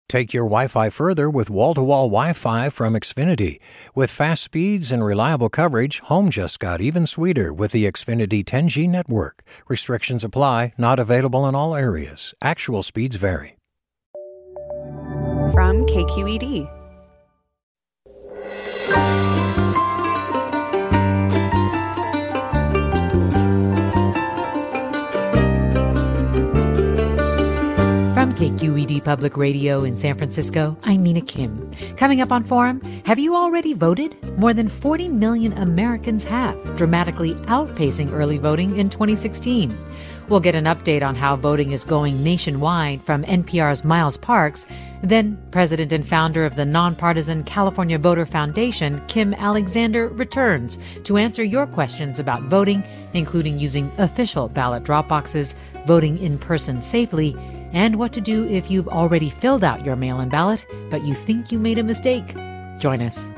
Take your Wi-Fi further with wall-to-wall Wi-Fi from Xfinity. With fast speeds and reliable coverage, home just got even sweeter with the Xfinity 10G network. Restrictions apply, not available in all areas. Actual speeds vary. From KQED. From KQED Public Radio in San Francisco, I'm Mina Kim. Coming up on Forum, have you already voted? More than 40 million Americans have, dramatically outpacing early voting in 2016. We'll get an update on how voting is going nationwide from NPR's Miles Parks. Then, president and founder of the nonpartisan California Voter Foundation, Kim Alexander, returns to answer your questions about voting, including using official ballot drop boxes, voting in person safely, and what to do if you've already filled out your mail-in ballot, but you think you made a mistake. Join us.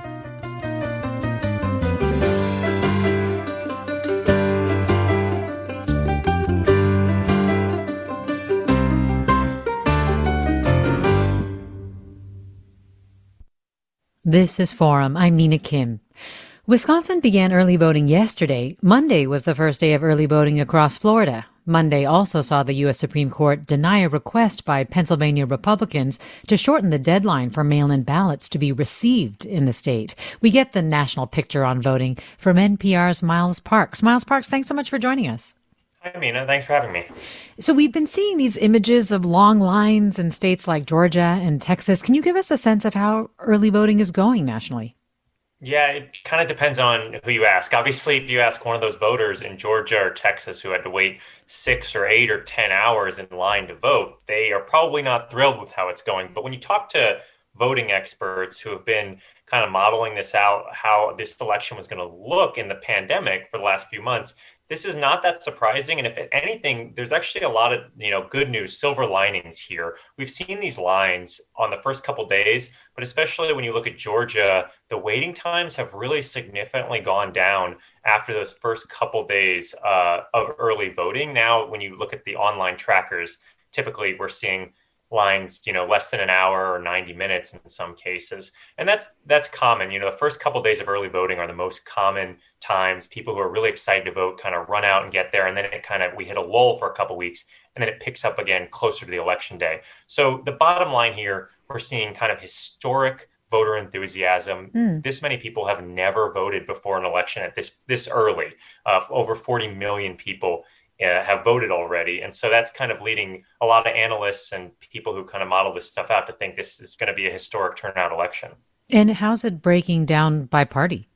This is Forum. I'm Mina Kim. Wisconsin began early voting yesterday. Monday was the first day of early voting across Florida. Monday also saw the U.S. Supreme Court deny a request by Pennsylvania Republicans to shorten the deadline for mail-in ballots to be received in the state. We get the national picture on voting from NPR's Miles Parks. Miles Parks, thanks so much for joining us. Hi, Mina. Thanks for having me. So we've been seeing these images of long lines in states like Georgia and Texas. Can you give us a sense of how early voting is going nationally? Yeah, it kind of depends on who you ask. Obviously, if you ask one of those voters in Georgia or Texas who had to wait 6 or 8 or 10 hours in line to vote, they are probably not thrilled with how it's going. But when you talk to voting experts who have been kind of modeling this out, how this election was going to look in the pandemic for the last few months, this is not that surprising. And if anything, there's actually a lot of, good news, silver linings here. We've seen these lines on the first couple days, but especially when you look at Georgia, the waiting times have really significantly gone down after those first couple days of early voting. Now, when you look at the online trackers, typically we're seeing lines, less than an hour or 90 minutes in some cases. And that's common. The first couple of days of early voting are the most common times. People who are really excited to vote kind of run out and get there. And then we hit a lull for a couple of weeks, and then it picks up again closer to the election day. So the bottom line here, we're seeing kind of historic voter enthusiasm. This many people have never voted before an election at this early. Over 40 million people have voted already. And so that's kind of leading a lot of analysts and people who kind of model this stuff out to think this is going to be a historic turnout election. And how's it breaking down by party?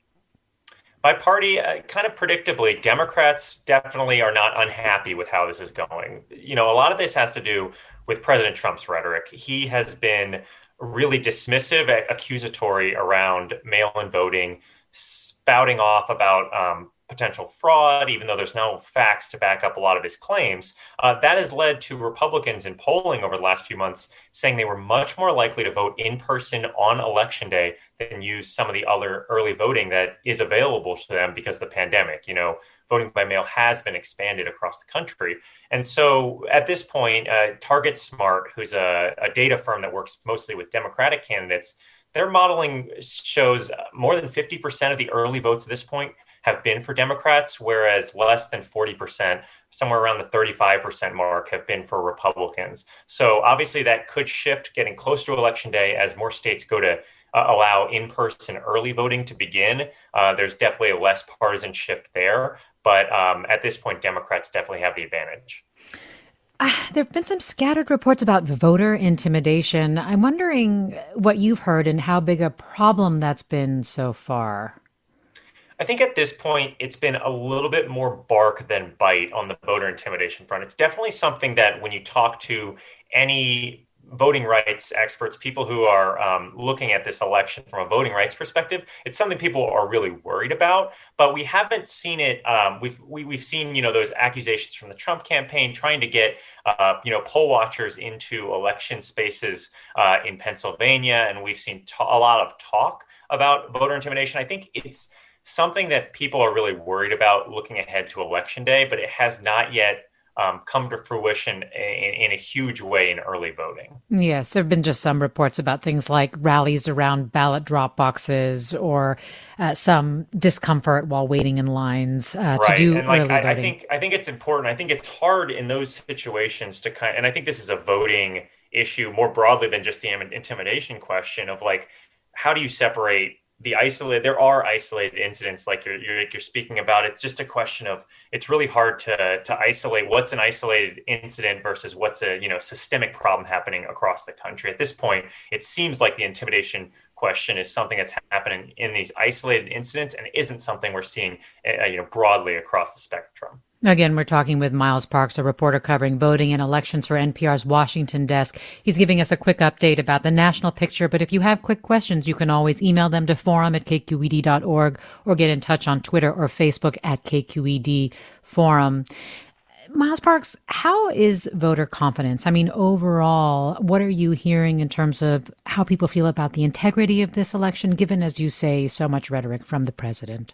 By party, kind of predictably, Democrats definitely are not unhappy with how this is going. A lot of this has to do with President Trump's rhetoric. He has been really dismissive, accusatory around mail-in voting, spouting off about potential fraud, even though there's no facts to back up a lot of his claims. That has led to Republicans in polling over the last few months saying they were much more likely to vote in person on Election Day than use some of the other early voting that is available to them because of the pandemic. Voting by mail has been expanded across the country. And so at this point, Target Smart, who's a data firm that works mostly with Democratic candidates, their modeling shows more than 50% of the early votes at this point have been for Democrats, whereas less than 40%, somewhere around the 35% mark, have been for Republicans. So obviously that could shift getting close to Election Day as more states go to allow in-person early voting to begin. There's definitely a less partisan shift there. But at this point, Democrats definitely have the advantage. There have been some scattered reports about voter intimidation. I'm wondering what you've heard and how big a problem that's been so far. I think at this point, it's been a little bit more bark than bite on the voter intimidation front. It's definitely something that when you talk to any voting rights experts, people who are looking at this election from a voting rights perspective, it's something people are really worried about. But we haven't seen it. We've seen those accusations from the Trump campaign trying to get poll watchers into election spaces in Pennsylvania, and we've seen a lot of talk about voter intimidation. I think it's something that people are really worried about looking ahead to Election Day, but it has not yet come to fruition in a huge way in early voting. Yes, there have been just some reports about things like rallies around ballot drop boxes or some discomfort while waiting in lines to do And early voting. I think it's important. I think it's hard in those situations to and I think this is a voting issue more broadly than just the intimidation question of like, how do you separate there are isolated incidents like you're speaking about. It's just a question of, it's really hard to isolate what's an isolated incident versus what's a systemic problem happening across the country. At this point, it seems like the intimidation question is something that's happening in these isolated incidents and isn't something we're seeing broadly across the spectrum. Again, we're talking with Miles Parks, a reporter covering voting and elections for NPR's Washington desk. He's giving us a quick update about the national picture, but if you have quick questions, you can always email them to forum@kqed.org or get in touch on Twitter or Facebook at KQED Forum. Miles Parks, how is voter confidence? I mean, overall, what are you hearing in terms of how people feel about the integrity of this election, given, as you say, so much rhetoric from the president?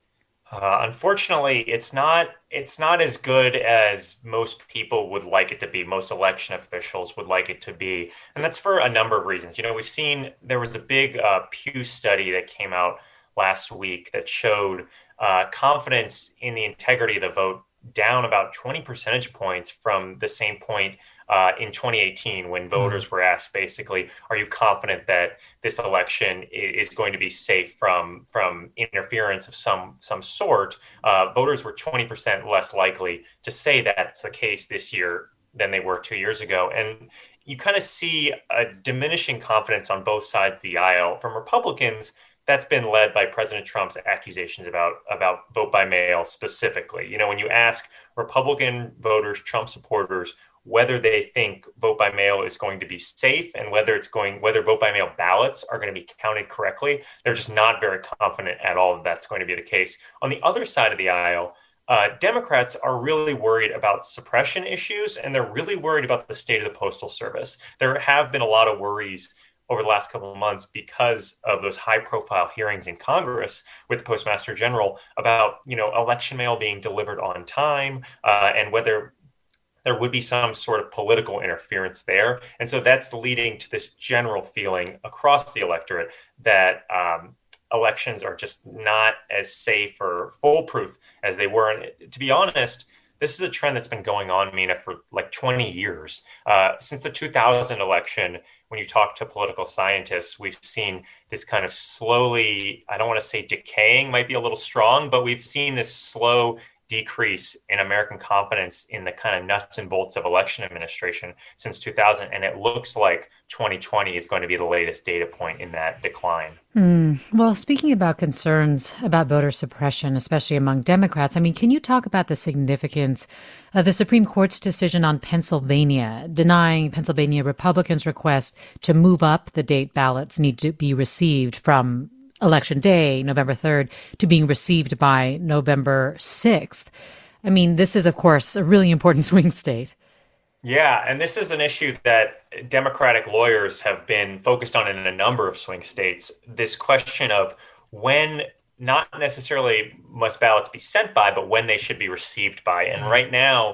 Unfortunately, it's not as good as most people would like it to be. Most election officials would like it to be, and that's for a number of reasons. We've seen there was a big Pew study that came out last week that showed confidence in the integrity of the vote down about 20 percentage points from the same point in 2018, when voters were asked, basically, are you confident that this election is going to be safe from interference of some sort? Voters were 20% less likely to say that's the case this year than they were 2 years ago. And you kind of see a diminishing confidence on both sides of the aisle. From Republicans, that's been led by President Trump's accusations about vote by mail specifically. When you ask Republican voters, Trump supporters, whether they think vote by mail is going to be safe and whether vote by mail ballots are going to be counted correctly, they're just not very confident at all that that's going to be the case. On the other side of the aisle, Democrats are really worried about suppression issues, and they're really worried about the state of the Postal Service. There have been a lot of worries over the last couple of months because of those high-profile hearings in Congress with the Postmaster General about, election mail being delivered on time and whether there would be some sort of political interference there. And so that's leading to this general feeling across the electorate that elections are just not as safe or foolproof as they were. And to be honest, this is a trend that's been going on, Mina, for like 20 years. Since the 2000 election, when you talk to political scientists, we've seen this kind of slowly, I don't want to say decaying, might be a little strong, but we've seen this slow decrease in American confidence in the kind of nuts and bolts of election administration since 2000. And it looks like 2020 is going to be the latest data point in that decline. Well, speaking about concerns about voter suppression, especially among Democrats, I mean, can you talk about the significance of the Supreme Court's decision on Pennsylvania, denying Pennsylvania Republicans' request to move up the date ballots need to be received from Election Day, November 3rd, to being received by November 6th. I mean, this is, of course, a really important swing state. Yeah, and this is an issue that Democratic lawyers have been focused on in a number of swing states. This question of when, not necessarily must ballots be sent by, but when they should be received by. And right now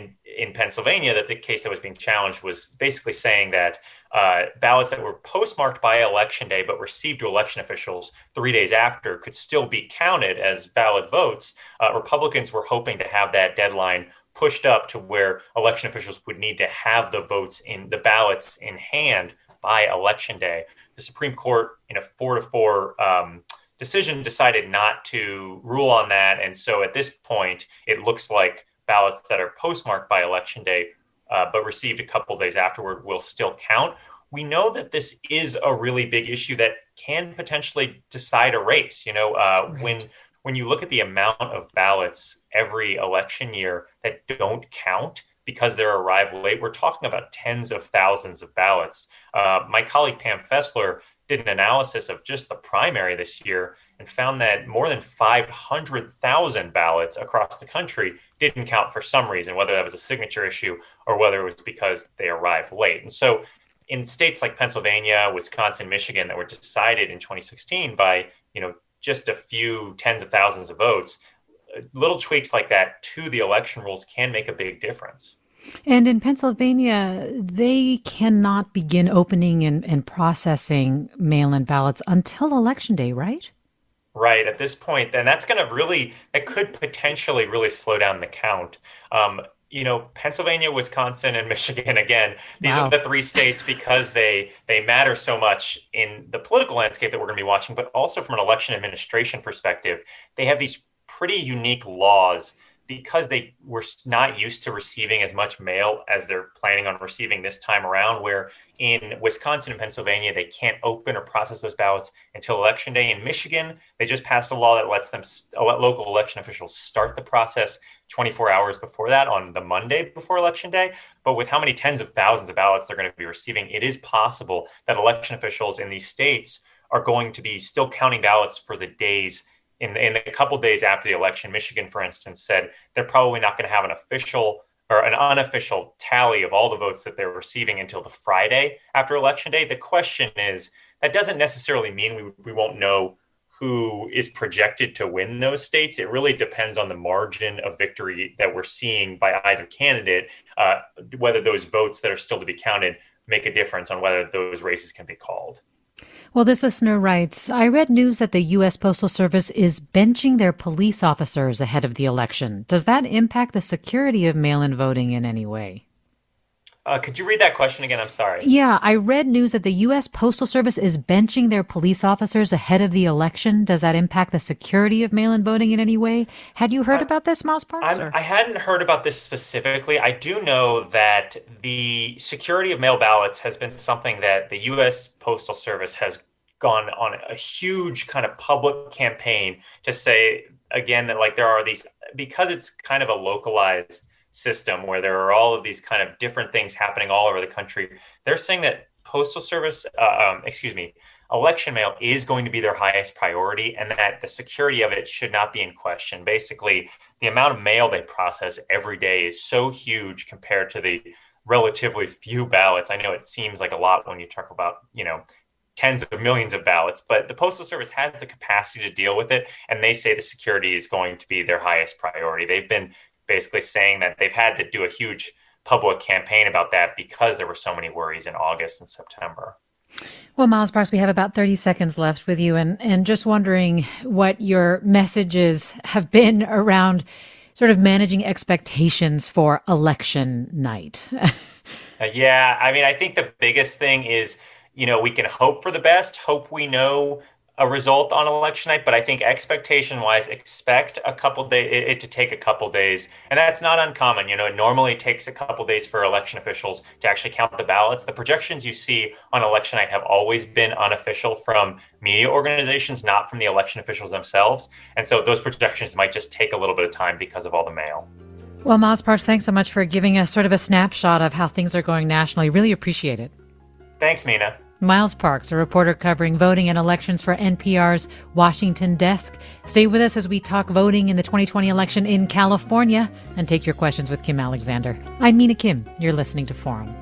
in Pennsylvania, that the case that was being challenged was basically saying that ballots that were postmarked by Election Day but received to election officials 3 days after could still be counted as valid votes. Republicans were hoping to have that deadline pushed up to where election officials would need to have the ballots in hand by Election Day. The Supreme Court, in a 4-4 decision, decided not to rule on that. And so at this point, it looks like ballots that are postmarked by Election Day but received a couple days afterward will still count. We know that this is a really big issue that can potentially decide a race. Right. When you look at the amount of ballots every election year that don't count because they're arrived late, we're talking about tens of thousands of ballots. My colleague Pam Fessler did an analysis of just the primary this year and found that more than 500,000 ballots across the country didn't count for some reason, whether that was a signature issue or whether it was because they arrived late. And so in states like Pennsylvania, Wisconsin, Michigan that were decided in 2016 by, just a few tens of thousands of votes, little tweaks like that to the election rules can make a big difference. And in Pennsylvania, they cannot begin opening and processing mail-in ballots until Election Day, right? Right. At this point, then that could potentially really slow down the count. Pennsylvania, Wisconsin, and Michigan, again, these are the three states because they matter so much in the political landscape that we're going to be watching, but also from an election administration perspective. They have these pretty unique laws because they were not used to receiving as much mail as they're planning on receiving this time around, where in Wisconsin and Pennsylvania, they can't open or process those ballots until Election Day. In Michigan, they just passed a law that lets them local election officials start the process 24 hours before that on the Monday before Election Day. But with how many tens of thousands of ballots they're going to be receiving, it is possible that election officials in these states are going to be still counting ballots for the days in the couple of days after the election. Michigan, for instance, said they're probably not going to have an official or an unofficial tally of all the votes that they're receiving until the Friday after Election Day. The question is, that doesn't necessarily mean we won't know who is projected to win those states. It really depends on the margin of victory that we're seeing by either candidate, whether those votes that are still to be counted make a difference on whether those races can be called. Well, this listener writes, I read news that the U.S. Postal Service is benching their police officers ahead of the election. Does that impact the security of mail-in voting in any way? Could you read that question again? I'm sorry. Yeah, I read news that the U.S. Postal Service is benching their police officers ahead of the election. Does that impact the security of mail-in voting in any way? Had you heard about this, Miles Parks? I hadn't heard about this specifically. I do know that the security of mail ballots has been something that the U.S. Postal Service has gone on a huge kind of public campaign to say, again, that there are these, because it's kind of a localized system where there are all of these kind of different things happening all over the country. They're saying that Postal Service, election mail is going to be their highest priority, and that the security of it should not be in question. Basically, the amount of mail they process every day is so huge compared to the relatively few ballots. I know it seems like a lot when you talk about, tens of millions of ballots, but the Postal Service has the capacity to deal with it, and they say the security is going to be their highest priority. They've been basically saying that they've had to do a huge public campaign about that because there were so many worries in August and September. Well, Miles Parks, we have about 30 seconds left with you, and just wondering what your messages have been around sort of managing expectations for election night. Yeah, I think the biggest thing is, we can hope for the best, hope we know a result on election night, but I think expectation-wise, expect it to take a couple days, and that's not uncommon. It normally takes a couple days for election officials to actually count the ballots. The projections you see on election night have always been unofficial from media organizations, not from the election officials themselves, and so those projections might just take a little bit of time because of all the mail. Well, Miles Parks, thanks so much for giving us sort of a snapshot of how things are going nationally. Really appreciate it. Thanks, Mina. Miles Parks, a reporter covering voting and elections for NPR's Washington desk. Stay with us as we talk voting in the 2020 election in California and take your questions with Kim Alexander. I'm Mina Kim. You're listening to Forum.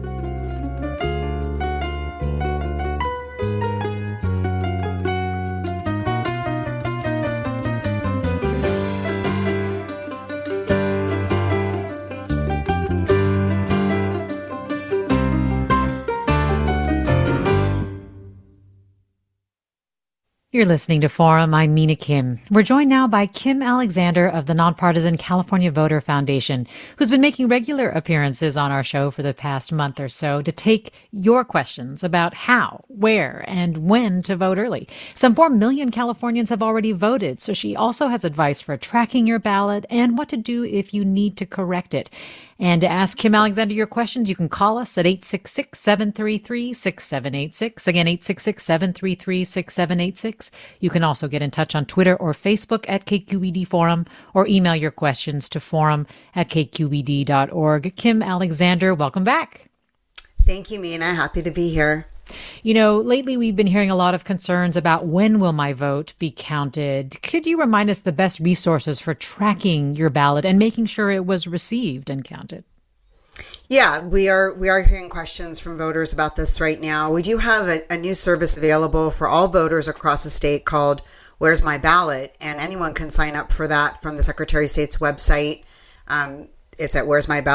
You're listening to Forum. I'm Mina Kim. We're joined now by Kim Alexander of the nonpartisan California Voter Foundation, who's been making regular appearances on our show for the past month or so to take your questions about how, where, and when to vote early. Some 4 million Californians have already voted, so she also has advice for tracking your ballot and what to do if you need to correct it. And to ask Kim Alexander your questions, you can call us at 866-733-6786. Again, 866-733-6786. You can also get in touch on Twitter or Facebook at KQED Forum, or email your questions to forum@kqed.org. Kim Alexander, welcome back. Thank you, Mina. Happy to be here. Lately we've been hearing a lot of concerns about when will my vote be counted. Could you remind us the best resources for tracking your ballot and making sure it was received and counted? Yeah, we are hearing questions from voters about this right now. We do have a new service available for all voters across the state called Where's My Ballot? And anyone can sign up for that from the Secretary of State's website. It's at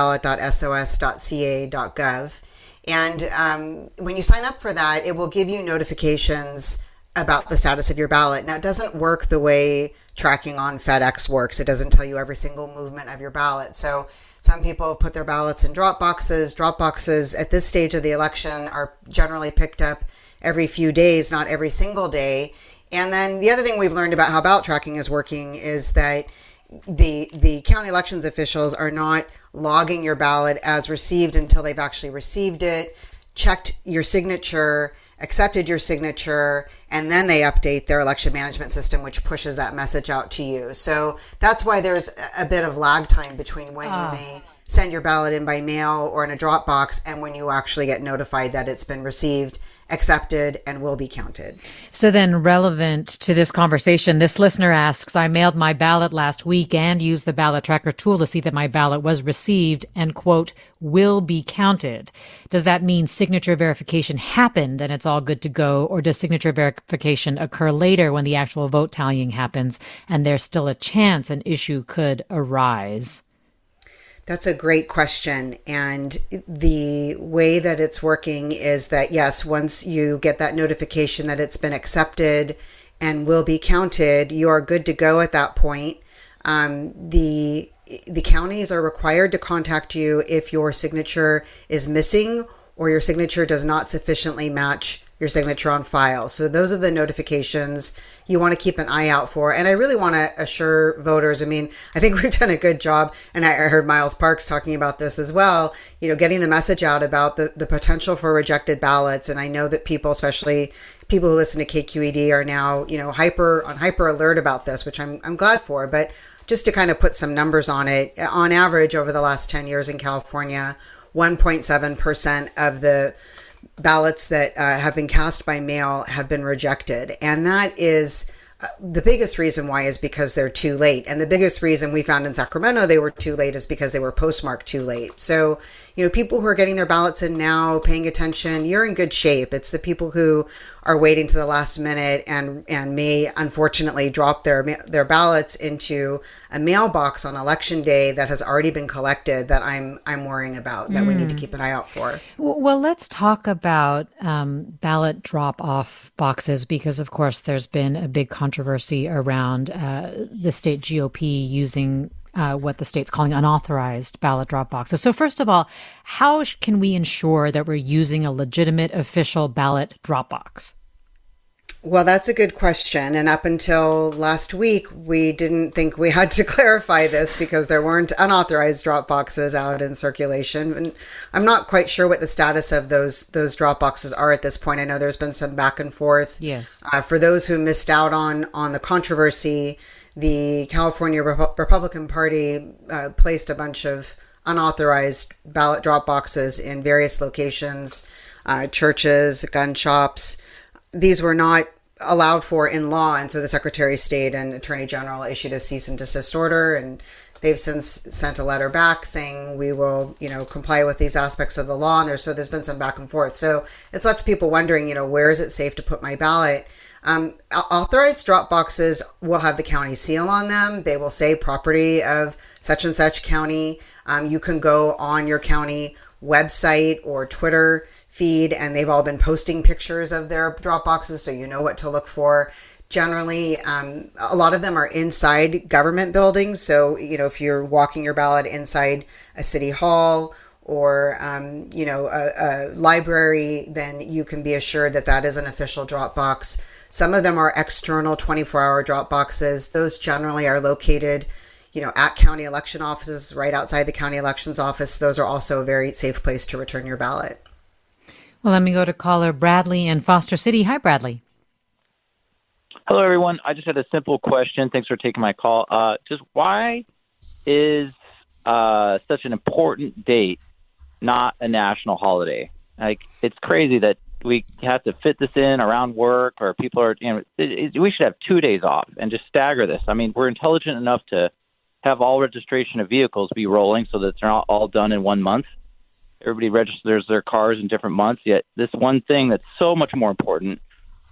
where'smyballot.sos.ca.gov. And when you sign up for that, it will give you notifications about the status of your ballot. Now, it doesn't work the way tracking on FedEx works. It doesn't tell you every single movement of your ballot. So some people put their ballots in drop boxes. Drop boxes at this stage of the election are generally picked up every few days, not every single day. And then the other thing we've learned about how ballot tracking is working is that the county elections officials are not logging your ballot as received until they've actually received it, checked your signature, accepted your signature, and then they update their election management system, which pushes that message out to you. So that's why there's a bit of lag time between when you may send your ballot in by mail or in a drop box and when you actually get notified that it's been received, accepted, and will be counted. So then, relevant to this conversation, this listener asks, I mailed my ballot last week and used the ballot tracker tool to see that my ballot was received and, quote, will be counted. Does that mean signature verification happened and it's all good to go? Or does signature verification occur later when the actual vote tallying happens and there's still a chance an issue could arise? That's a great question. And the way that it's working is that, yes, once you get that notification that it's been accepted and will be counted, you are good to go at that point. The counties are required to contact you if your signature is missing or your signature does not sufficiently match your signature on file. So those are the notifications you want to keep an eye out for. And I really want to assure voters, I mean, I think we've done a good job, and I heard Miles Parks talking about this as well, getting the message out about the potential for rejected ballots. And I know that people, especially people who listen to KQED, are now, hyper alert about this, which I'm glad for. But just to kind of put some numbers on it, on average over the last 10 years in California, 1.7% of the ballots that have been cast by mail have been rejected. And that is the biggest reason why is because they're too late. And the biggest reason we found in Sacramento they were too late is because they were postmarked too late. So, people who are getting their ballots in now, paying attention, you're in good shape. It's the people who are waiting to the last minute and may unfortunately drop their ballots into a mailbox on election day that has already been collected that I'm worrying about, that we need to keep an eye out for. Well, let's talk about ballot drop-off boxes because, of course, there's been a big controversy around the state GOP using what the state's calling unauthorized ballot drop boxes. So first of all, how can we ensure that we're using a legitimate official ballot drop box? Well, that's a good question. And up until last week, we didn't think we had to clarify this because there weren't unauthorized drop boxes out in circulation. And I'm not quite sure what the status of those drop boxes are at this point. I know there's been some back and forth. Yes. For those who missed out on the controversy, the California Republican Party placed a bunch of unauthorized ballot drop boxes in various locations, churches, gun shops. These were not allowed for in law, and so the Secretary of State and Attorney General issued a cease and desist order, and they've since sent a letter back saying we will, comply with these aspects of the law. And there's been some back and forth. So it's left people wondering, where is it safe to put my ballot? Authorized drop boxes will have the county seal on them. They will say property of such and such county. You can go on your county website or Twitter feed, and they've all been posting pictures of their drop boxes, so you know what to look for. Generally, a lot of them are inside government buildings. So, if you're walking your ballot inside a city hall or, a library, then you can be assured that that is an official drop box. Some of them are external 24-hour drop boxes. Those generally are located, at county election offices, right outside the county elections office. Those are also a very safe place to return your ballot. Well, let me go to caller Bradley in Foster City. Hi, Bradley. Hello, everyone. I just had a simple question. Thanks for taking my call. Just why is such an important date not a national holiday? Like, it's crazy that we have to fit this in around work, or people are, we should have 2 days off and just stagger this. I mean, we're intelligent enough to have all registration of vehicles be rolling so that they're not all done in 1 month. Everybody registers their cars in different months, yet this one thing that's so much more important,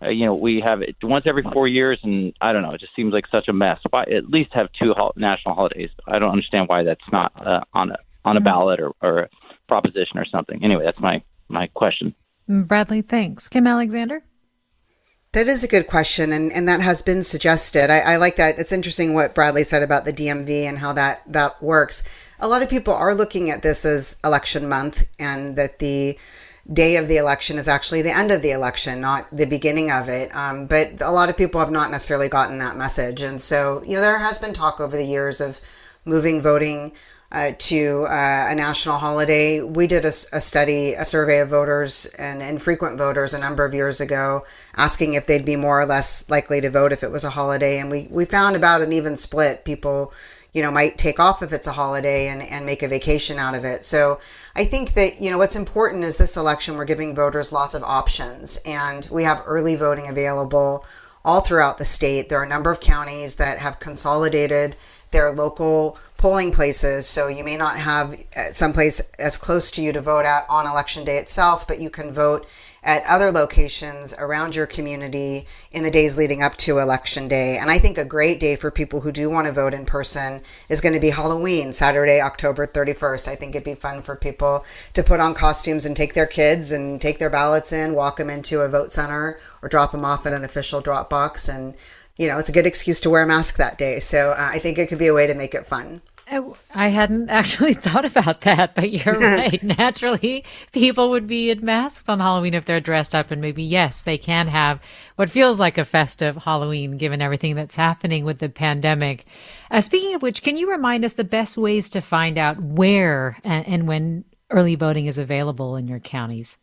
We have it once every 4 years, and I don't know. It just seems like such a mess. Why at least have two national holidays? I don't understand why that's not on a ballot or a proposition or something. Anyway, that's my question. Bradley, thanks. Kim Alexander? That is a good question, and that has been suggested. I like that. It's interesting what Bradley said about the DMV and how that works. A lot of people are looking at this as election month, and that the day of the election is actually the end of the election, not the beginning of it. But a lot of people have not necessarily gotten that message. And so, there has been talk over the years of moving voting to a national holiday. We did a survey of voters and infrequent voters a number of years ago, asking if they'd be more or less likely to vote if it was a holiday. And we found about an even split. People, might take off if it's a holiday and make a vacation out of it. So I think that, what's important is this election, we're giving voters lots of options, and we have early voting available all throughout the state. There are a number of counties that have consolidated their local polling places. So you may not have someplace as close to you to vote at on election day itself, but you can vote at other locations around your community in the days leading up to election day. And I think a great day for people who do want to vote in person is going to be Halloween, Saturday, October 31st. I think it'd be fun for people to put on costumes and take their kids and take their ballots in, walk them into a vote center or drop them off at an official drop box. And, it's a good excuse to wear a mask that day. So I think it could be a way to make it fun. I hadn't actually thought about that, but you're right. Naturally, people would be in masks on Halloween if they're dressed up, and maybe, yes, they can have what feels like a festive Halloween, given everything that's happening with the pandemic. Speaking of which, can you remind us the best ways to find out where and when early voting is available in your counties?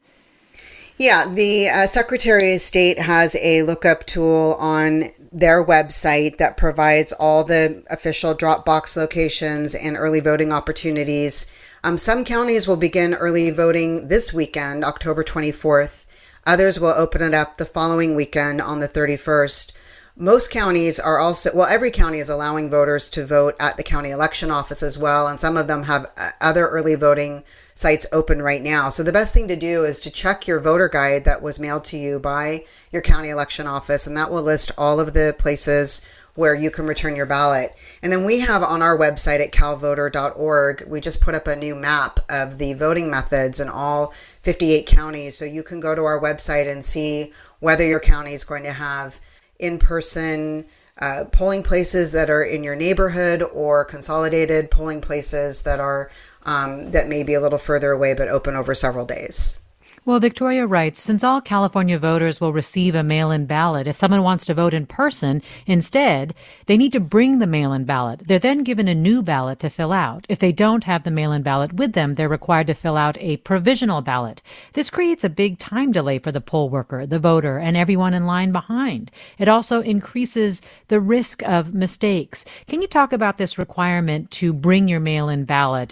Yeah, the Secretary of State has a lookup tool on their website that provides all the official drop box locations and early voting opportunities. Some counties will begin early voting this weekend, October 24th. Others will open it up the following weekend on the 31st. Most counties are also, every county is allowing voters to vote at the county election office as well, and some of them have other early voting sites open right now. So the best thing to do is to check your voter guide that was mailed to you by your county election office, and that will list all of the places where you can return your ballot. And then we have on our website at calvoter.org, we just put up a new map of the voting methods in all 58 counties. So you can go to our website and see whether your county is going to have in-person polling places that are in your neighborhood or consolidated polling places that are that may be a little further away but open over several days. Well, Victoria writes, since all California voters will receive a mail-in ballot, if someone wants to vote in person instead, they need to bring the mail-in ballot. They're then given a new ballot to fill out. If they don't have the mail-in ballot with them, they're required to fill out a provisional ballot. This creates a big time delay for the poll worker, the voter, and everyone in line behind. It also increases the risk of mistakes. Can you talk about this requirement to bring your mail-in ballot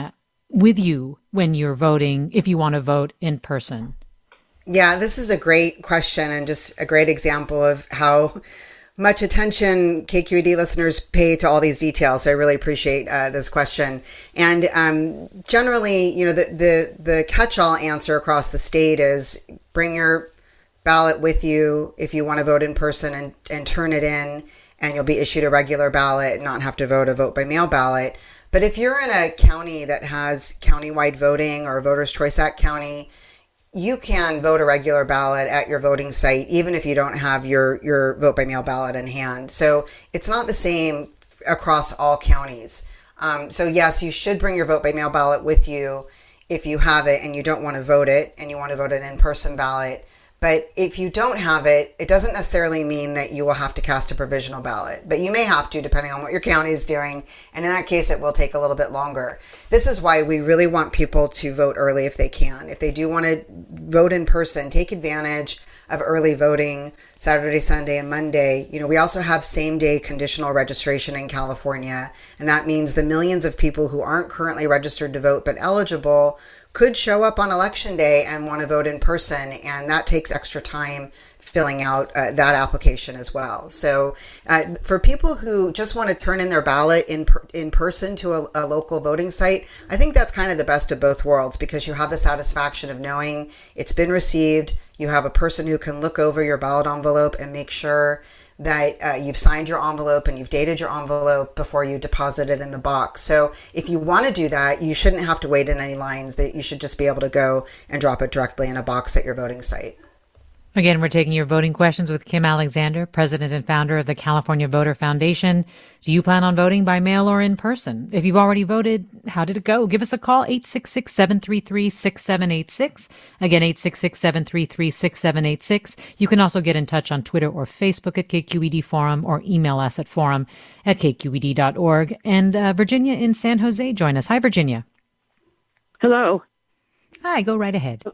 with you when you're voting, if you want to vote in person? Yeah, this is a great question and just a great example of how much attention KQED listeners pay to all these details. So I really appreciate this question. And generally, the catch-all answer across the state is bring your ballot with you if you want to vote in person and turn it in, and you'll be issued a regular ballot and not have to vote a vote by mail ballot. But if you're in a county that has countywide voting or a Voters' Choice Act county, you can vote a regular ballot at your voting site, even if you don't have your vote by mail ballot in hand. So it's not the same across all counties. So yes, you should bring your vote by mail ballot with you if you have it and you don't want to vote it and you want to vote an in-person ballot. But if you don't have it, it doesn't necessarily mean that you will have to cast a provisional ballot, but you may have to depending on what your county is doing. And in that case, it will take a little bit longer. This is why we really want people to vote early if they can. If they do want to vote in person, take advantage of early voting Saturday, Sunday, and Monday. We also have same-day conditional registration in California, and that means the millions of people who aren't currently registered to vote but eligible could show up on election day and want to vote in person, and that takes extra time filling out that application as well. So for people who just want to turn in their ballot in person to a local voting site, I think that's kind of the best of both worlds, because you have the satisfaction of knowing it's been received, You have a person who can look over your ballot envelope and make sure that you've signed your envelope and you've dated your envelope before you deposit it in the box. So if you want to do that, you shouldn't have to wait in any lines. That you should just be able to go and drop it directly in a box at your voting site. Again, we're taking your voting questions with Kim Alexander, president and founder of the California Voter Foundation. Do you plan on voting by mail or in person? If you've already voted, how did it go? Give us a call, 866-733-6786. Again, 866-733-6786. You can also get in touch on Twitter or Facebook at KQED Forum or email us at forum@kqed.org. And Virginia in San Jose, join us. Hi, Virginia. Hello. Hi, go right ahead.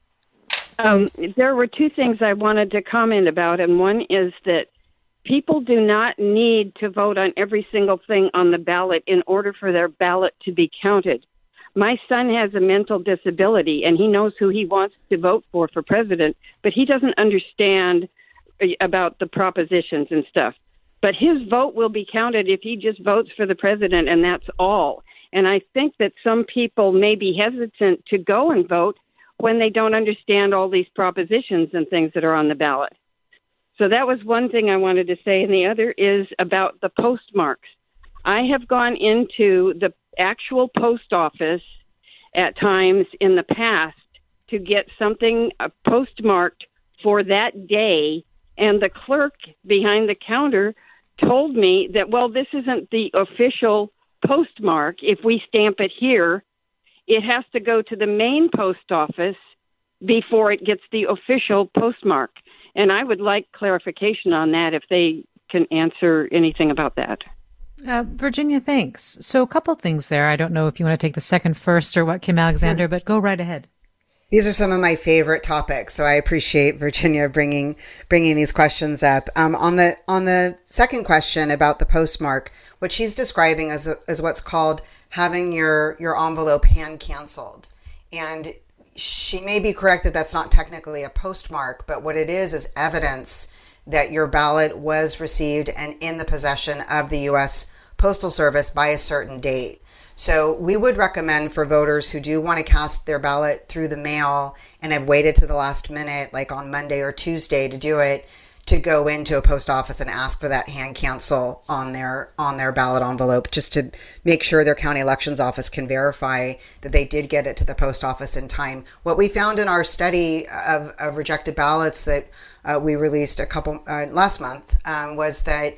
There were two things I wanted to comment about, and one is that people do not need to vote on every single thing on the ballot in order for their ballot to be counted. My son has a mental disability, and he knows who he wants to vote for president, but he doesn't understand about the propositions and stuff. But his vote will be counted if he just votes for the president, and that's all. And I think that some people may be hesitant to go and vote when they don't understand all these propositions and things that are on the ballot. So that was one thing I wanted to say. And the other is about the postmarks. I have gone into the actual post office at times in the past to get something postmarked for that day. And the clerk behind the counter told me that, well, this isn't the official postmark. If we stamp it here, it has to go to the main post office before it gets the official postmark. And I would like clarification on that if they can answer anything about that. Virginia, thanks. So a couple things there. I don't know if you want to take the second first or what, Kim Alexander, but go right ahead. These are some of my favorite topics, so I appreciate Virginia bringing these questions up. On the second question about the postmark, what she's describing is what's called having your envelope hand canceled. And she may be correct that that's not technically a postmark, but what it is evidence that your ballot was received and in the possession of the U.S. Postal Service by a certain date. So we would recommend for voters who do want to cast their ballot through the mail and have waited to the last minute, like on Monday or Tuesday to do it, to go into a post office and ask for that hand cancel on their ballot envelope, just to make sure their county elections office can verify that they did get it to the post office in time. What we found in our study of rejected ballots that we released last month was that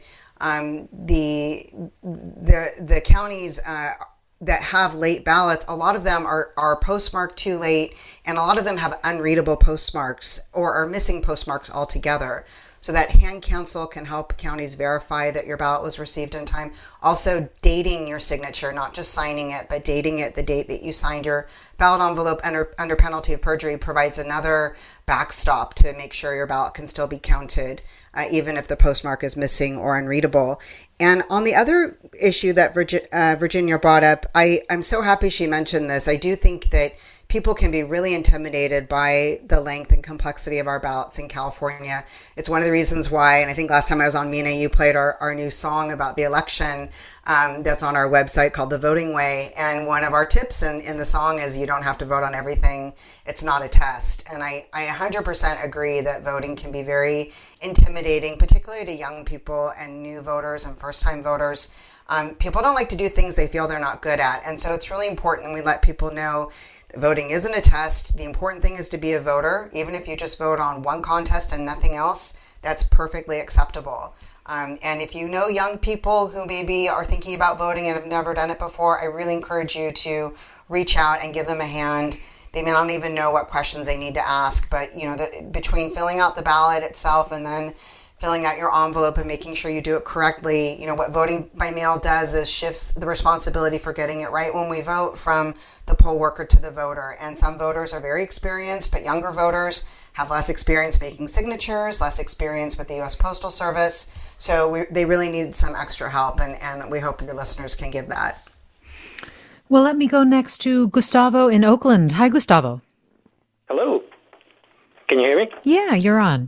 the counties that have late ballots, a lot of them are postmarked too late, and a lot of them have unreadable postmarks or are missing postmarks altogether. So that hand cancel can help counties verify that your ballot was received in time. Also, dating your signature, not just signing it, but dating it the date that you signed your ballot envelope under penalty of perjury provides another backstop to make sure your ballot can still be counted, even if the postmark is missing or unreadable. And on the other issue that Virginia brought up, I'm so happy she mentioned this. I do think that people can be really intimidated by the length and complexity of our ballots in California. It's one of the reasons why, and I think last time I was on Mina, you played our new song about the election that's on our website called The Voting Way. And one of our tips in the song is you don't have to vote on everything. It's not a test. And I 100% agree that voting can be very intimidating, particularly to young people and new voters and first-time voters. People don't like to do things they feel they're not good at. And so it's really important we let people know voting isn't a test. The important thing is to be a voter. Even if you just vote on one contest and nothing else, that's perfectly acceptable. And if you know young people who maybe are thinking about voting and have never done it before, I really encourage you to reach out and give them a hand. They may not even know what questions they need to ask, but between filling out the ballot itself and then filling out your envelope and making sure you do it correctly, what voting by mail does is shifts the responsibility for getting it right when we vote from the poll worker to the voter. And some voters are very experienced, but younger voters have less experience making signatures, less experience with the U.S. Postal Service. So they really need some extra help, and we hope your listeners can give that. Well, let me go next to Gustavo in Oakland. Hi, Gustavo. Hello. Can you hear me? Yeah, you're on.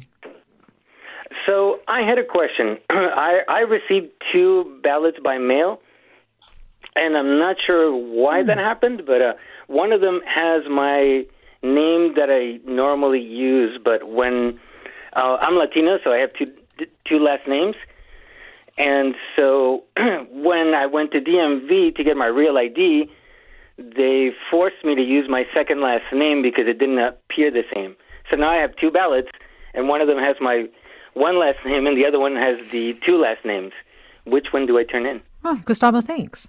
So I had a question. I received 2 ballots by mail, and I'm not sure why that happened, but one of them has my name that I normally use, but when I'm Latino, so I have two last names. And so when I went to DMV to get my real ID, they forced me to use my second last name because it didn't appear the same. So now I have two ballots, and one of them has my one last name, and the other one has the two last names. Which one do I turn in? Oh, Gustavo, thanks.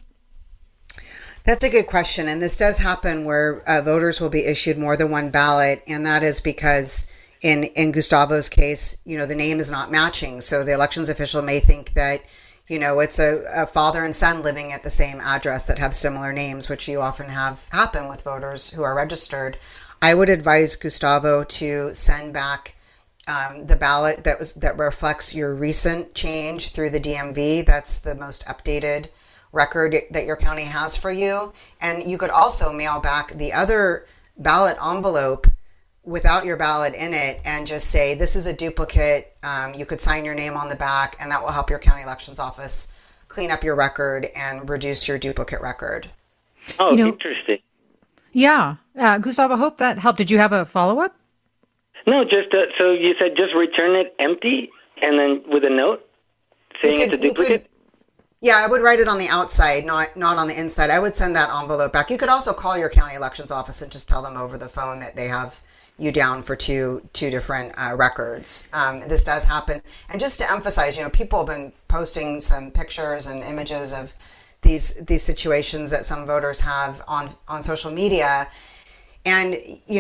That's a good question. And this does happen where voters will be issued more than one ballot. And that is because in Gustavo's case, the name is not matching. So the elections official may think that, it's a father and son living at the same address that have similar names, which you often have happen with voters who are registered. I would advise Gustavo to send back the ballot that reflects your recent change through the DMV. That's the most updated record that your county has for you. And you could also mail back the other ballot envelope without your ballot in it and just say, this is a duplicate. You could sign your name on the back, and that will help your county elections office clean up your record and reduce your duplicate record. Oh, interesting. Yeah. Gustavo, hope that helped. Did you have a follow-up? No, just so you said just return it empty and then with a note saying it's a duplicate? Yeah, I would write it on the outside, not on the inside. I would send that envelope back. You could also call your county elections office and just tell them over the phone that they have you down for two different records. This does happen. And just to emphasize, people have been posting some pictures and images of these situations that some voters have on social media. And,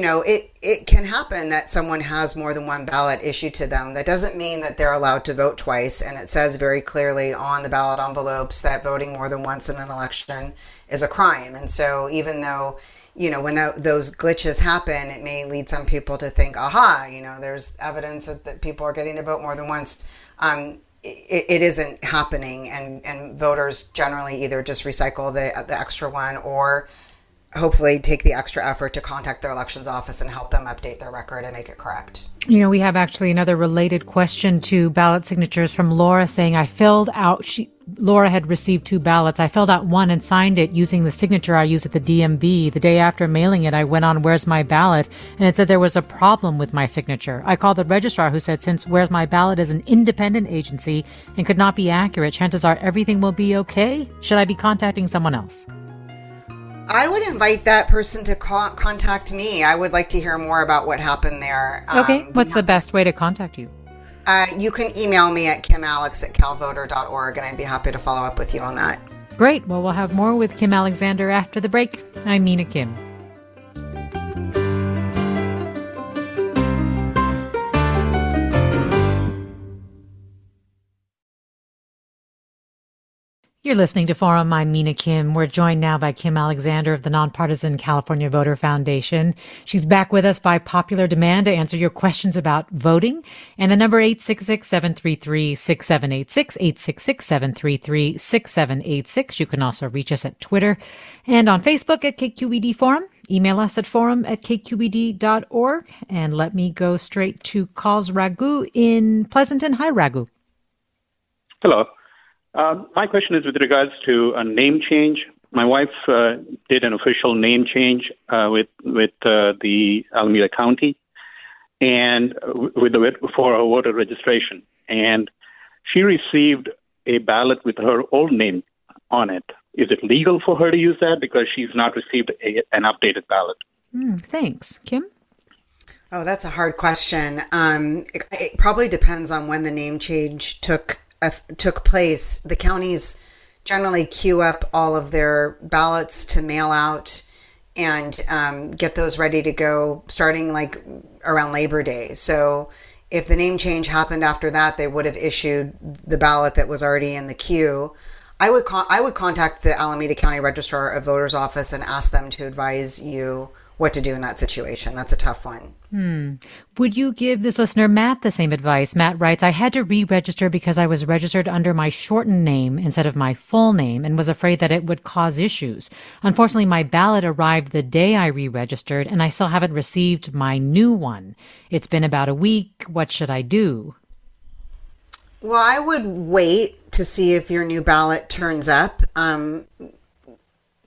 it can happen that someone has more than one ballot issued to them. That doesn't mean that they're allowed to vote twice. And it says very clearly on the ballot envelopes that voting more than once in an election is a crime. And so even though, when those glitches happen, it may lead some people to think, aha, there's evidence that people are getting to vote more than once. It isn't happening. And voters generally either just recycle the extra one or hopefully take the extra effort to contact their elections office and help them update their record and make it correct. We have actually another related question to ballot signatures from Laura saying, Laura had received 2 ballots. I filled out one and signed it using the signature I use at the DMV. The day after mailing it, I went on Where's My Ballot, and it said there was a problem with my signature. I called the registrar, who said since Where's My Ballot is an independent agency and could not be accurate, chances are everything will be okay. Should I be contacting someone else? I would invite that person to contact me. I would like to hear more about what happened there. Okay. What's the best way to contact you? You can email me at kimalex@calvoter.org, and I'd be happy to follow up with you on that. Great. Well, we'll have more with Kim Alexander after the break. I'm Mina Kim. You're listening to Forum. I'm Mina Kim. We're joined now by Kim Alexander of the nonpartisan California Voter Foundation. She's back with us by popular demand to answer your questions about voting. And the number 866-733-6786, 866-733-6786. You can also reach us at Twitter and on Facebook at KQED Forum. Email us at forum@kqed.org. And let me go straight to calls Raghu in Pleasanton. Hi, Raghu. Hello. My question is with regards to a name change. My wife did an official name change with the Alameda County and for her voter registration. And she received a ballot with her old name on it. Is it legal for her to use that because she's not received an updated ballot? Thanks. Kim? Oh, that's a hard question. It probably depends on when the name change took place. The counties generally queue up all of their ballots to mail out and get those ready to go starting like around Labor Day. So if the name change happened after that, they would have issued the ballot that was already in the queue. I would contact the Alameda County Registrar of Voters Office and ask them to advise you what to do in that situation. That's a tough one. Would you give this listener, Matt, the same advice? Matt writes, I had to re-register because I was registered under my shortened name instead of my full name and was afraid that it would cause issues. Unfortunately, my ballot arrived the day I re-registered and I still haven't received my new one. It's been about a week. What should I do? Well, I would wait to see if your new ballot turns up.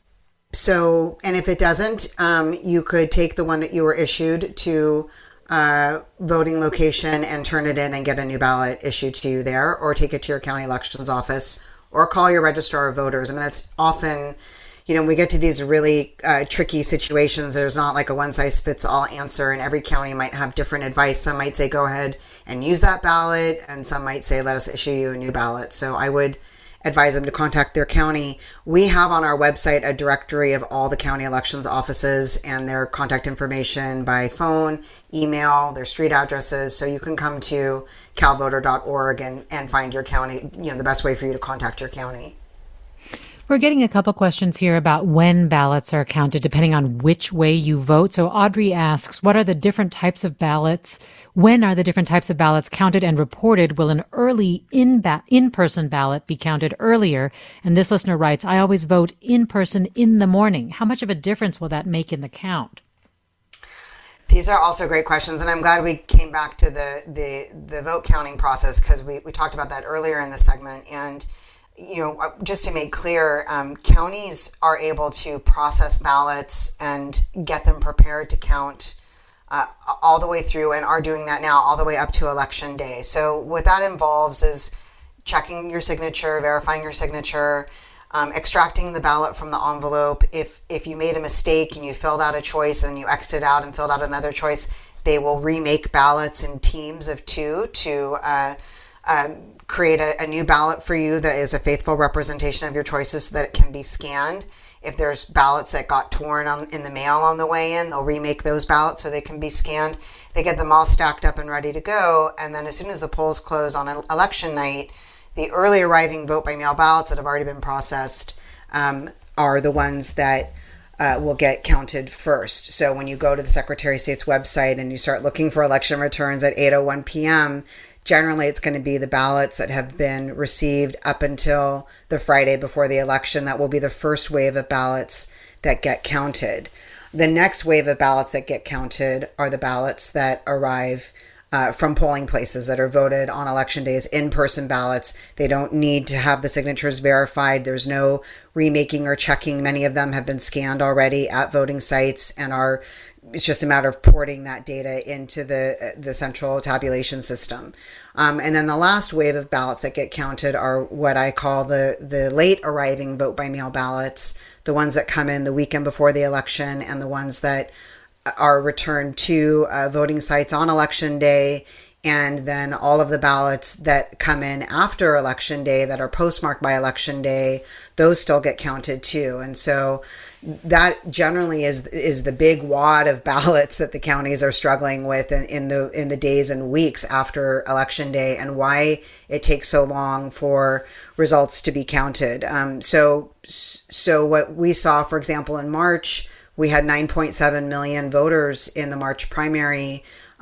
So, and if it doesn't, you could take the one that you were issued to voting location and turn it in and get a new ballot issued to you there, or take it to your county elections office, or call your registrar of voters. I mean, that's often, when we get to these really tricky situations, there's not like a one-size-fits-all answer, and every county might have different advice. Some might say, go ahead and use that ballot, and some might say, let us issue you a new ballot. So I would advise them to contact their county. We have on our website a directory of all the county elections offices and their contact information by phone, email, their street addresses. So you can come to calvoter.org and find your county, the best way for you to contact your county. We're getting a couple questions here about when ballots are counted, depending on which way you vote. So Audrey asks, what are the different types of ballots? When are the different types of ballots counted and reported? Will an early in-person ballot be counted earlier? And this listener writes, I always vote in person in the morning. How much of a difference will that make in the count? These are also great questions, and I'm glad we came back to the vote counting process, because we talked about that earlier in the segment. And just to make clear, counties are able to process ballots and get them prepared to count all the way through, and are doing that now all the way up to election day. So what that involves is checking your signature, verifying your signature, extracting the ballot from the envelope. If you made a mistake and you filled out a choice and you exited out and filled out another choice, they will remake ballots in teams of 2 to create a new ballot for you that is a faithful representation of your choices, so that it can be scanned. If there's ballots that got torn in the mail on the way in, they'll remake those ballots so they can be scanned. They get them all stacked up and ready to go. And then as soon as the polls close on election night, the early arriving vote by mail ballots that have already been processed are the ones that will get counted first. So when you go to the Secretary of State's website and you start looking for election returns at 8:01 p.m., generally it's going to be the ballots that have been received up until the Friday before the election. That will be the first wave of ballots that get counted. The next wave of ballots that get counted are the ballots that arrive from polling places that are voted on election days, in-person ballots. They don't need to have the signatures verified. There's no remaking or checking. Many of them have been scanned already at voting sites and it's just a matter of porting that data into the central tabulation system. And then the last wave of ballots that get counted are what I call the late arriving vote by mail ballots, the ones that come in the weekend before the election, and the ones that are returned to voting sites on election day. And then all of the ballots that come in after election day that are postmarked by election day, those still get counted too. And so that generally is the big wad of ballots that the counties are struggling with in the days and weeks after election day, and why it takes so long for results to be counted. So what we saw, for example, in March, we had 9.7 million voters in the March primary.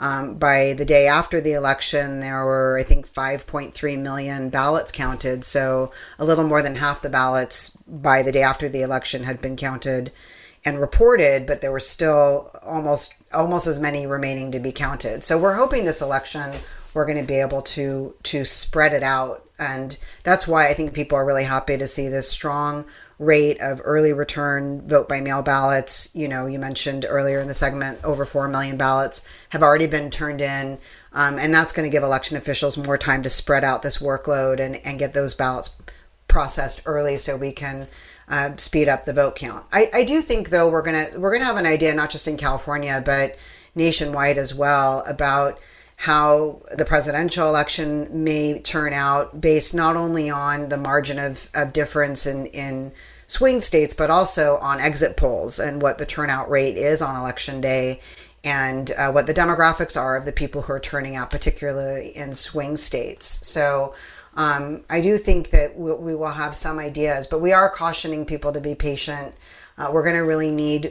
By the day after the election, there were, I think, 5.3 million ballots counted. So a little more than half the ballots by the day after the election had been counted and reported, but there were still almost as many remaining to be counted. So we're hoping this election we're going to be able to spread it out. And that's why I think people are really happy to see this strong rate of early return vote by mail ballots. You mentioned earlier in the segment, over 4 million ballots have already been turned in. And that's going to give election officials more time to spread out this workload and get those ballots processed early so we can speed up the vote count. I do think, though, we're gonna have an idea, not just in California, but nationwide as well, about how the presidential election may turn out based not only on the margin of difference in swing states, but also on exit polls and what the turnout rate is on election day, and what the demographics are of the people who are turning out, particularly in swing states. So I do think that we will have some ideas, but we are cautioning people to be patient. We're going to really need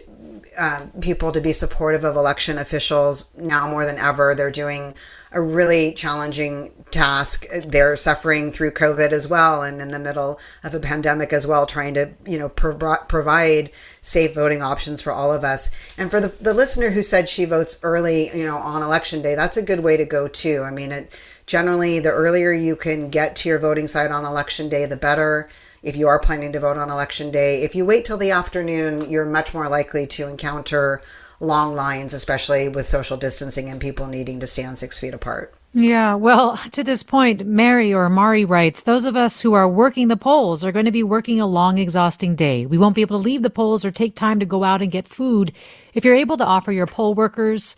people to be supportive of election officials now more than ever. They're doing a really challenging task. They're suffering through COVID as well, and in the middle of a pandemic as well, trying to provide safe voting options for all of us. And for the listener who said she votes early, on election day, that's a good way to go too. I mean, generally, the earlier you can get to your voting site on election day, the better. if you are planning to vote on election day. If you wait till the afternoon, you're much more likely to encounter long lines, especially with social distancing and people needing to stand 6 feet apart. Yeah, well, to this point, Mari writes, those of us who are working the polls are going to be working a long, exhausting day. We won't be able to leave the polls or take time to go out and get food. If you're able to offer your poll workers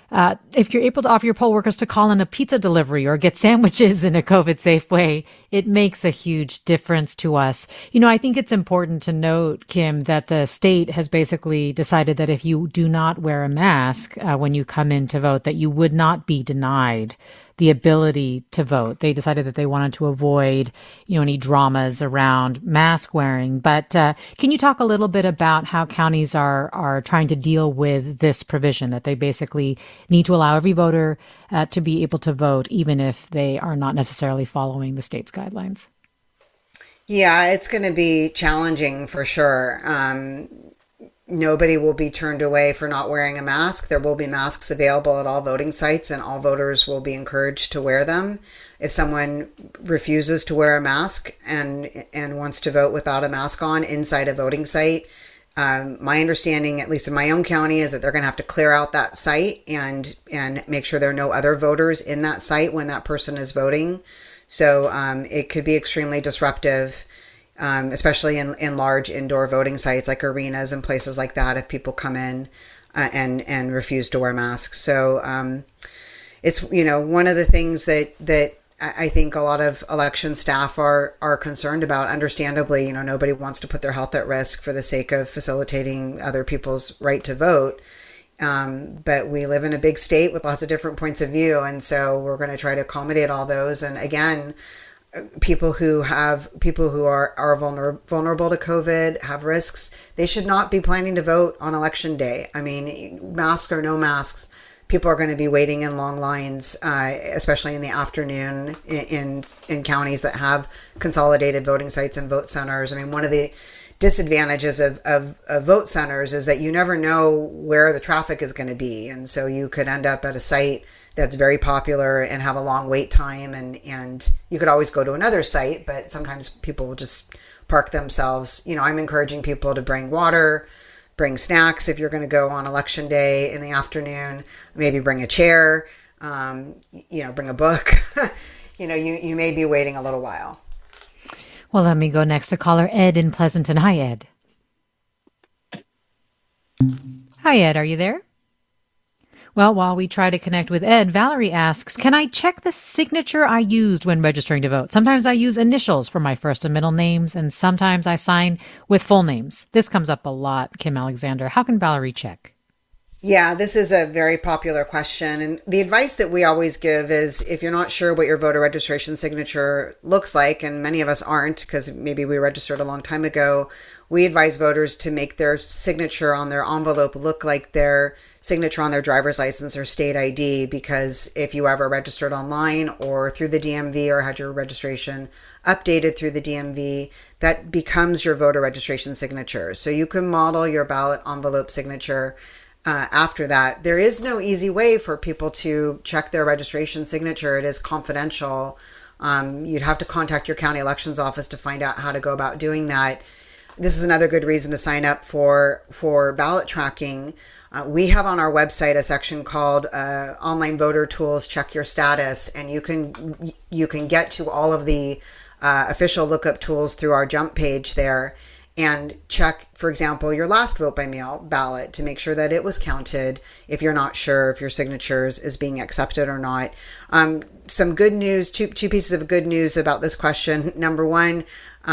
to call in a pizza delivery or get sandwiches in a COVID-safe way, it makes a huge difference to us. I think it's important to note, Kim, that the state has basically decided that if you do not wear a mask when you come in to vote, that you would not be denied the ability to vote. They decided that they wanted to avoid, any dramas around mask wearing. But can you talk a little bit about how counties are trying to deal with this provision, that they basically need to allow every voter to be able to vote, even if they are not necessarily following the state's guidelines? Yeah, it's going to be challenging for sure. Nobody will be turned away for not wearing a mask. There will be masks available at all voting sites, and all voters will be encouraged to wear them. If someone refuses to wear a mask and wants to vote without a mask on inside a voting site, my understanding, at least in my own county, is that they're going to have to clear out that site and make sure there are no other voters in that site when that person is voting. So it could be extremely disruptive. Especially in large indoor voting sites like arenas and places like that, if people come in and refuse to wear masks. So it's, one of the things that I think a lot of election staff are concerned about. Understandably, nobody wants to put their health at risk for the sake of facilitating other people's right to vote. But we live in a big state with lots of different points of view. And so we're going to try to accommodate all those. And again, people who are vulnerable to COVID, have risks, they should not be planning to vote on election day. I mean, masks or no masks, people are going to be waiting in long lines, especially in the afternoon in counties that have consolidated voting sites and vote centers. I mean, one of the disadvantages of vote centers is that you never know where the traffic is going to be. And so you could end up at a site that's very popular and have a long wait time, and you could always go to another site, but sometimes people will just park themselves. I'm encouraging people to bring water, bring snacks if you're going to go on election day in the afternoon, maybe bring a chair, bring a book. You may be waiting a little while. Well, let me go next to caller Ed in Pleasanton. Hi, Ed. Hi, Ed. Are you there? Well, while we try to connect with Ed, Valerie asks, can I check the signature I used when registering to vote? Sometimes I use initials for my first and middle names, and sometimes I sign with full names. This comes up a lot, Kim Alexander. How can Valerie check? Yeah, this is a very popular question. And the advice that we always give is if you're not sure what your voter registration signature looks like, and many of us aren't because maybe we registered a long time ago, we advise voters to make their signature on their envelope look like their signature on their driver's license or state ID, because if you ever registered online or through the DMV or had your registration updated through the DMV, that becomes your voter registration signature. So you can model your ballot envelope signature after that. There is no easy way for people to check their registration signature. It is confidential. You'd have to contact your county elections office to find out how to go about doing that. This is another good reason to sign up for ballot tracking. We have on our website a section called Online Voter Tools Check Your Status, and you can get to all of the official lookup tools through our jump page there and check, for example, your last vote by mail ballot to make sure that it was counted if you're not sure if your signatures is being accepted or not. Some good news, two pieces of good news about this question. Number one,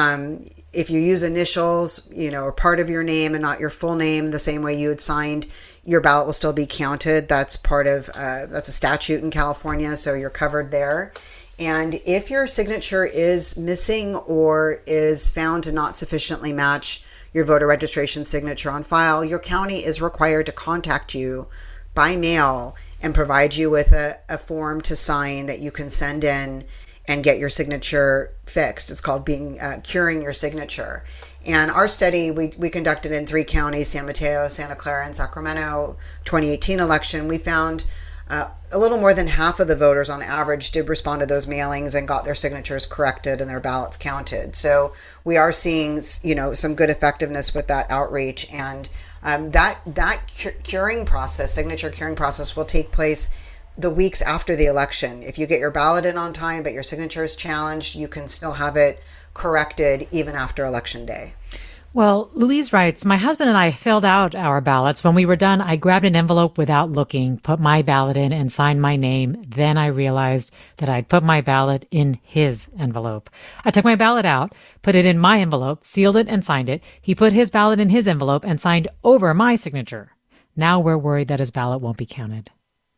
if you use initials, or part of your name and not your full name, the same way you had signed, your ballot will still be counted. That's that's a statute in California, so you're covered there. And if your signature is missing or is found to not sufficiently match your voter registration signature on file, your county is required to contact you by mail and provide you with a form to sign that you can send in and get your signature fixed. It's called curing your signature. And our study, we conducted in 3 counties, San Mateo, Santa Clara, and Sacramento, 2018 election. We found a little more than half of the voters on average did respond to those mailings and got their signatures corrected and their ballots counted. So we are seeing, some good effectiveness with that outreach. And that curing process, signature curing process, will take place the weeks after the election. If you get your ballot in on time, but your signature is challenged, you can still have it corrected even after Election Day. Well, Louise writes, my husband and I filled out our ballots. When we were done, I grabbed an envelope without looking, put my ballot in and signed my name. Then I realized that I'd put my ballot in his envelope. I took my ballot out, put it in my envelope, sealed it and signed it. He put his ballot in his envelope and signed over my signature. Now we're worried that his ballot won't be counted.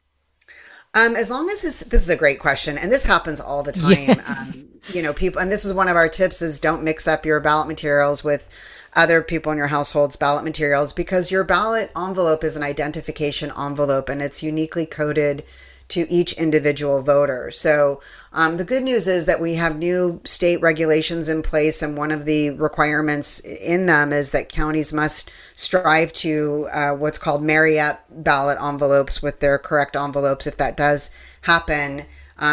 As long as this is a great question, and this happens all the time. Yes. People, and this is one of our tips, is don't mix up your ballot materials with other people in your household's ballot materials, because your ballot envelope is an identification envelope and it's uniquely coded to each individual voter. So the good news is that we have new state regulations in place, and one of the requirements in them is that counties must strive to what's called marry up ballot envelopes with their correct envelopes. If that does happen,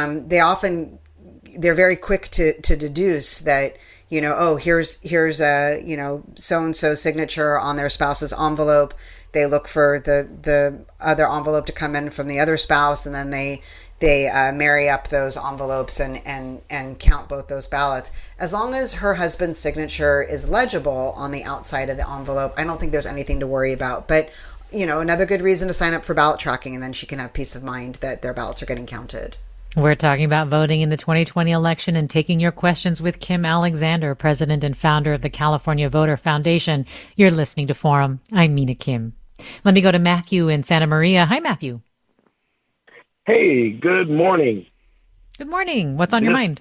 they're very quick to deduce that, here's a, so-and-so signature on their spouse's envelope. They look for the other envelope to come in from the other spouse, and then they marry up those envelopes and count both those ballots. As long as her husband's signature is legible on the outside of the envelope, I don't think there's anything to worry about. But, another good reason to sign up for ballot tracking, and then she can have peace of mind that their ballots are getting counted. We're talking about voting in the 2020 election and taking your questions with Kim Alexander, president and founder of the California Voter Foundation. You're listening to Forum. I'm Mina Kim. Let me go to Matthew in Santa Maria. Hi, Matthew. Hey, good morning. Good morning. What's on your mind?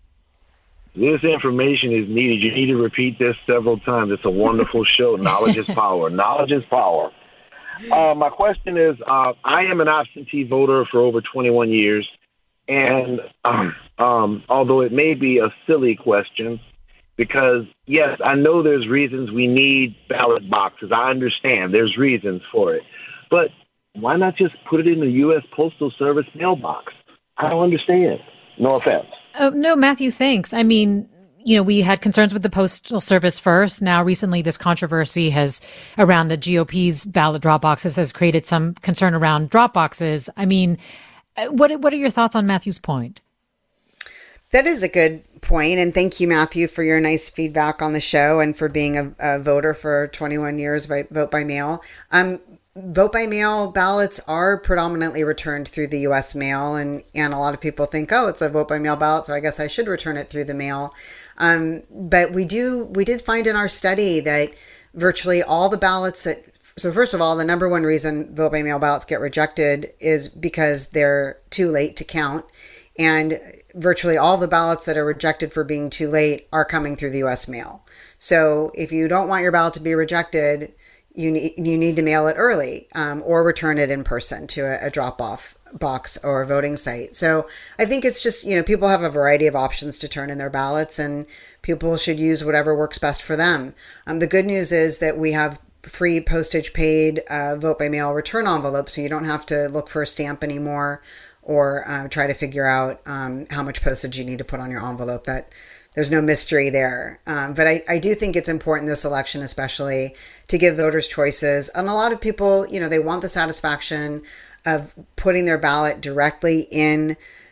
This information is needed. You need to repeat this several times. It's a wonderful show. Knowledge is power. Knowledge is power. My question is, I am an absentee voter for over 21 years. And although it may be a silly question, because, yes, I know there's reasons we need ballot boxes. I understand there's reasons for it. But why not just put it in the U.S. Postal Service mailbox? I don't understand. No offense. No, Matthew, thanks. I mean, we had concerns with the Postal Service first. Now, recently, this controversy around the GOP's ballot drop boxes has created some concern around drop boxes. I mean, what are your thoughts on Matthew's point? That is a good point. And thank you, Matthew, for your nice feedback on the show and for being a voter for 21 years by Vote by Mail. Vote by mail ballots are predominantly returned through the U.S. mail. And a lot of people think, it's a vote by mail ballot, so I guess I should return it through the mail. But we did find in our study that virtually all the ballots so first of all, the number one reason vote by mail ballots get rejected is because they're too late to count. And virtually all the ballots that are rejected for being too late are coming through the U.S. mail. So if you don't want your ballot to be rejected, you need to mail it early or return it in person to a drop-off box or a voting site. So I think it's just, people have a variety of options to turn in their ballots, and people should use whatever works best for them. The good news is that we have free postage paid vote by mail return envelope, so you don't have to look for a stamp anymore or try to figure out how much postage you need to put on your envelope. That there's no mystery there. But I do think it's important this election, especially, to give voters choices. And a lot of people, they want the satisfaction of putting their ballot directly in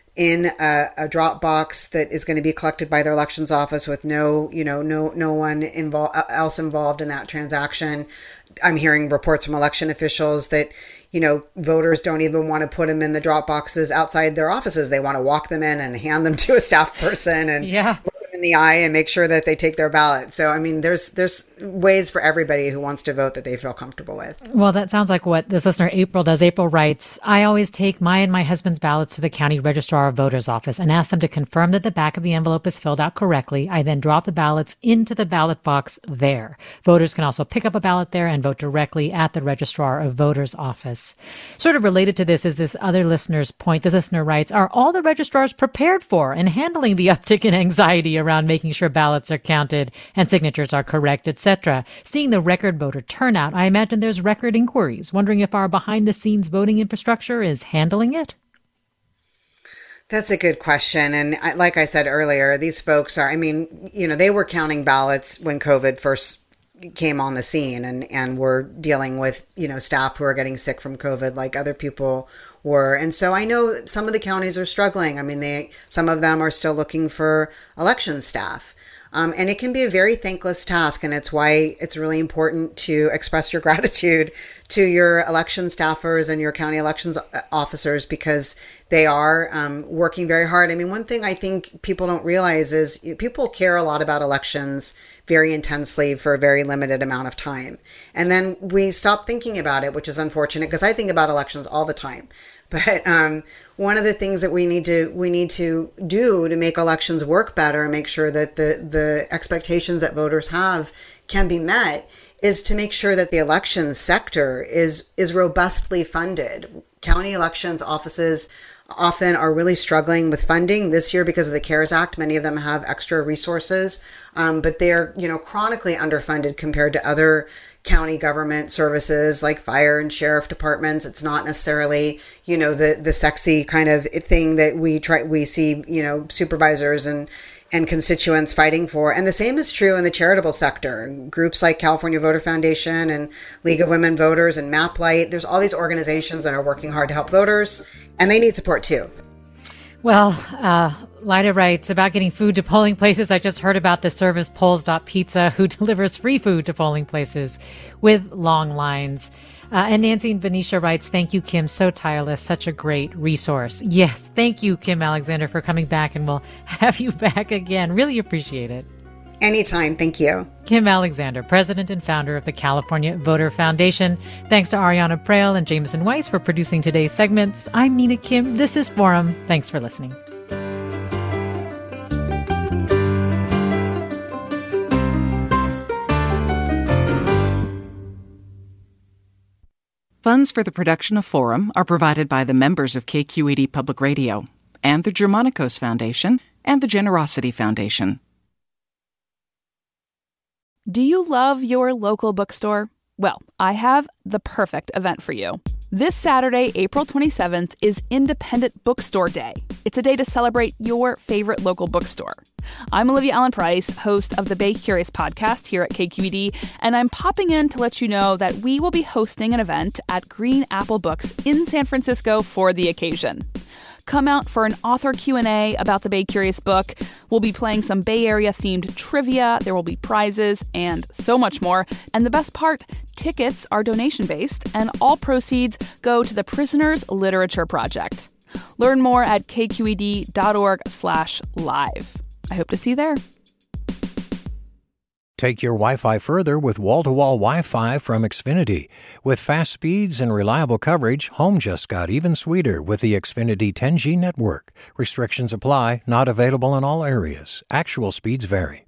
a drop box that is going to be collected by their elections office with no one else involved in that transaction. I'm hearing reports from election officials that, voters don't even want to put them in the drop boxes outside their offices. They want to walk them in and hand them to a staff person and look them in the eye and make sure that they take their ballot. So, I mean, there's ways for everybody who wants to vote that they feel comfortable with. Well, that sounds like what this listener April does. April writes, I always take my and my husband's ballots to the county registrar of voters office and ask them to confirm that the back of the envelope is filled out correctly. I then drop the ballots into the ballot box there. Voters can also pick up a ballot there and vote directly at the registrar of voters office. Sort of related to this is this other listener's point. This listener writes, are all the registrars prepared for and handling the uptick in anxiety around making sure ballots are counted and signatures are correct, etc. Seeing the record voter turnout, I imagine there's record inquiries. Wondering if our behind-the-scenes voting infrastructure is handling it? That's a good question. And like I said earlier, these folks are, they were counting ballots when COVID first came on the scene, and were dealing with, staff who are getting sick from COVID like other people were. And so I know some of the counties are struggling. Some of them are still looking for election staff. And it can be a very thankless task. And it's why it's really important to express your gratitude to your election staffers and your county elections officers, because they are working very hard. One thing I think people don't realize is people care a lot about elections very intensely for a very limited amount of time. And then we stop thinking about it, which is unfortunate, because I think about elections all the time. But one of the things that we need to do to make elections work better and make sure that the expectations that voters have can be met is to make sure that the elections sector is robustly funded. County elections offices often are really struggling with funding this year because of the CARES Act. Many of them have extra resources, but they're chronically underfunded compared to other county government services like fire and sheriff departments. It's not necessarily, the sexy kind of thing that we see, supervisors and constituents fighting for. And the same is true in the charitable sector. Groups like California Voter Foundation and League of Women Voters and MapLight, there's all these organizations that are working hard to help voters, and they need support too. Well, Lyda writes about getting food to polling places. I just heard about the service Polls.Pizza, who delivers free food to polling places with long lines. And Nancy and Venetia writes, thank you, Kim. So tireless. Such a great resource. Yes. Thank you, Kim Alexander, for coming back, and we'll have you back again. Really appreciate it. Anytime. Thank you. Kim Alexander, president and founder of the California Voter Foundation. Thanks to Ariana Prael and Jameson Weiss for producing today's segments. I'm Mina Kim. This is Forum. Thanks for listening. Funds for the production of Forum are provided by the members of KQED Public Radio and the Germanicos Foundation and the Generosity Foundation. Do you love your local bookstore? Well, I have the perfect event for you. This Saturday, April 27th, is Independent Bookstore Day. It's a day to celebrate your favorite local bookstore. I'm Olivia Allen Price, host of the Bay Curious podcast here at KQED, and I'm popping in to let you know that we will be hosting an event at Green Apple Books in San Francisco for the occasion. Come out for an author Q&A about the Bay Curious book. We'll be playing some Bay Area-themed trivia. There will be prizes and so much more. And the best part, tickets are donation-based, and all proceeds go to the Prisoners Literature Project. Learn more at kqed.org/live. I hope to see you there. Take your Wi-Fi further with wall-to-wall Wi-Fi from Xfinity. With fast speeds and reliable coverage, home just got even sweeter with the Xfinity 10G network. Restrictions apply, not available in all areas. Actual speeds vary.